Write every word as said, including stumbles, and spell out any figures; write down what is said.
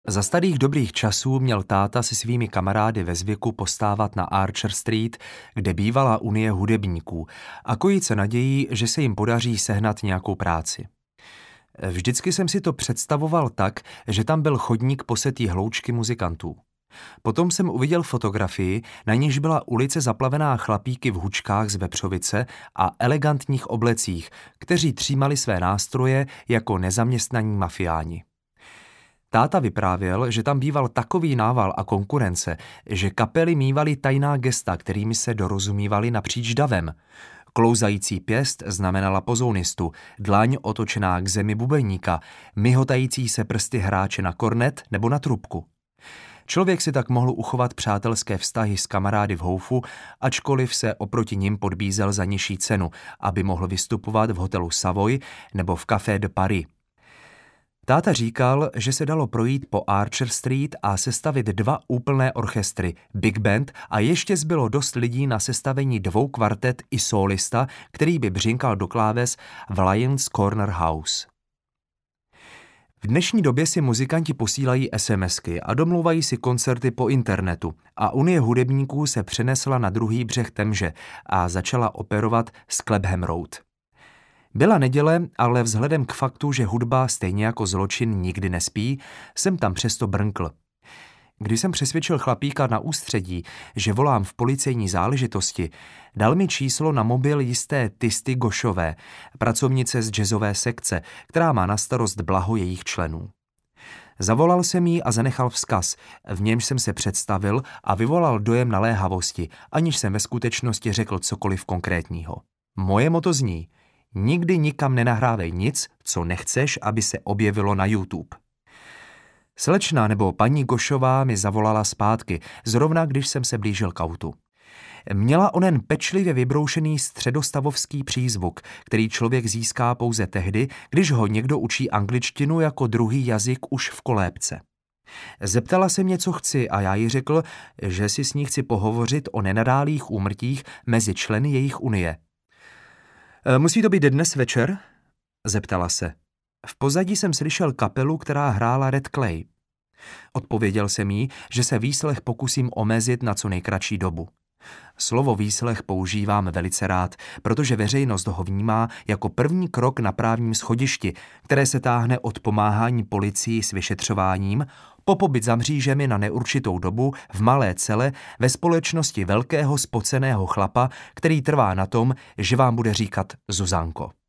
Za starých dobrých časů měl táta se svými kamarády ve zvyku postávat na Archer Street, kde bývala unie hudebníků, a kojit se nadějí, že se jim podaří sehnat nějakou práci. Vždycky jsem si to představoval tak, že tam byl chodník posetý hloučky muzikantů. Potom jsem uviděl fotografii, na níž byla ulice zaplavená chlapíky v hučkách z vepřovice a elegantních oblecích, kteří třímali své nástroje jako nezaměstnaní mafiáni. Táta vyprávěl, že tam býval takový nával a konkurence, že kapely mívaly tajná gesta, kterými se dorozumívali napříč davem. Klouzající pěst znamenala pozónistu, dlaň otočená k zemi bubeníka, myhotající se prsty hráče na kornet nebo na trubku. Člověk si tak mohl uchovat přátelské vztahy s kamarády v houfu, ačkoliv se oproti nim podbízel za nižší cenu, aby mohl vystupovat v hotelu Savoy nebo v Café de Paris. Táta říkal, že se dalo projít po Archer Street a sestavit dva úplné orchestry, big band, a ještě zbylo dost lidí na sestavení dvou kvartet i solista, který by břinkal do kláves v Lions Corner House. V dnešní době si muzikanti posílají SMSky a domlouvají si koncerty po internetu a unie hudebníků se přenesla na druhý břeh Temže a začala operovat z Clapham Road. Byla neděle, ale vzhledem k faktu, že hudba stejně jako zločin nikdy nespí, jsem tam přesto brnkl. Když jsem přesvědčil chlapíka na ústředí, že volám v policejní záležitosti, dal mi číslo na mobil jisté Tisty Gošové, pracovnice z jazzové sekce, která má na starost blaho jejich členů. Zavolal jsem jí a zanechal vzkaz, v němž jsem se představil a vyvolal dojem naléhavosti, aniž jsem ve skutečnosti řekl cokoliv konkrétního. Moje motto zní: nikdy nikam nenahrávej nic, co nechceš, aby se objevilo na YouTube. Slečna nebo paní Gošová mi zavolala zpátky, zrovna když jsem se blížil k autu. Měla onen pečlivě vybroušený středostavovský přízvuk, který člověk získá pouze tehdy, když ho někdo učí angličtinu jako druhý jazyk už v kolébce. Zeptala se mě, co chci, a já jí řekl, že si s ní chci pohovořit o nenadálých úmrtích mezi členy jejich unie. Musí to být dnes večer? Zeptala se. V pozadí jsem slyšel kapelu, která hrála Red Clay. Odpověděl jsem jí, že se výslech pokusím omezit na co nejkratší dobu. Slovo výslech používám velice rád, protože veřejnost ho vnímá jako první krok na právním schodišti, které se táhne od pomáhání policii s vyšetřováním po pobyt za mřížemi na neurčitou dobu v malé cele ve společnosti velkého spoceného chlapa, který trvá na tom, že vám bude říkat Zuzanko.